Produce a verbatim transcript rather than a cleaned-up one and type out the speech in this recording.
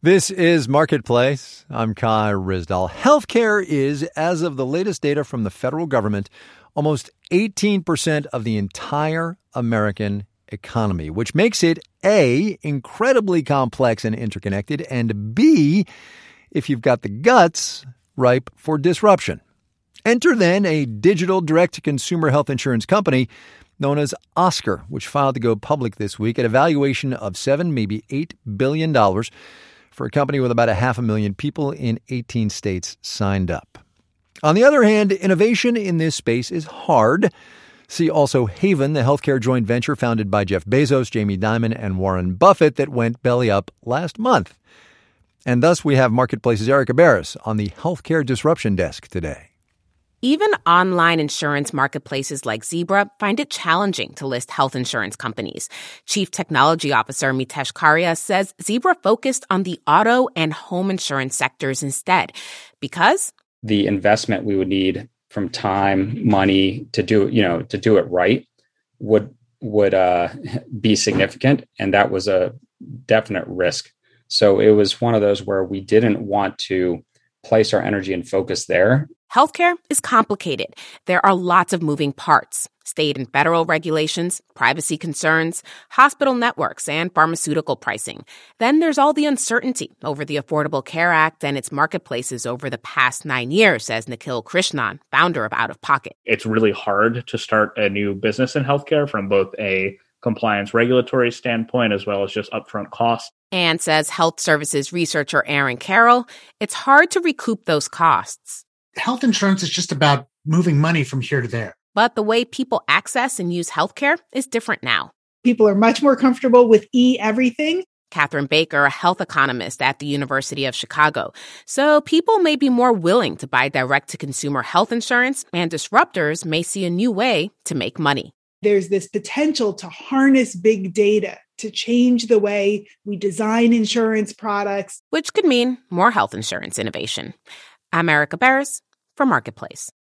This is Marketplace. I'm Kai Ryssdal. Healthcare is, as of the latest data from the federal government, almost eighteen percent of the entire American economy, which makes it A, incredibly complex and interconnected, and B, if you've got the guts, ripe for disruption. Enter then a digital direct-to-consumer health insurance company known as Oscar, which filed to go public this week at a valuation of seven, maybe eight billion dollars for a company with about a half a million people in eighteen states signed up. On the other hand, innovation in this space is hard. See also Haven, the healthcare joint venture founded by Jeff Bezos, Jamie Dimon, and Warren Buffett that went belly up last month. And thus we have Marketplace's Erika Beras on the healthcare disruption desk today. Even online insurance marketplaces like Zebra find it challenging to list health insurance companies. Chief Technology Officer Mitesh Karia says Zebra focused on the auto and home insurance sectors instead because the investment we would need from time, money to do, you know, to do it right would would uh, be significant, and that was a definite risk. So it was one of those where we didn't want to place our energy and focus there. Healthcare is complicated. There are lots of moving parts: state and federal regulations, privacy concerns, hospital networks, and pharmaceutical pricing. Then there's all the uncertainty over the Affordable Care Act and its marketplaces over the past nine years, says Nikhil Krishnan, founder of Out of Pocket. It's really hard to start a new business in healthcare from both a compliance regulatory standpoint as well as just upfront costs. And says health services researcher Aaron Carroll, it's hard to recoup those costs. Health insurance is just about moving money from here to there. But the way people access and use healthcare is different now. People are much more comfortable with e-everything. Catherine Baker, a health economist at the University of Chicago. So people may be more willing to buy direct-to-consumer health insurance, and disruptors may see a new way to make money. There's this potential to harness big data to change the way we design insurance products. Which could mean more health insurance innovation. I'm Erika Beras for Marketplace.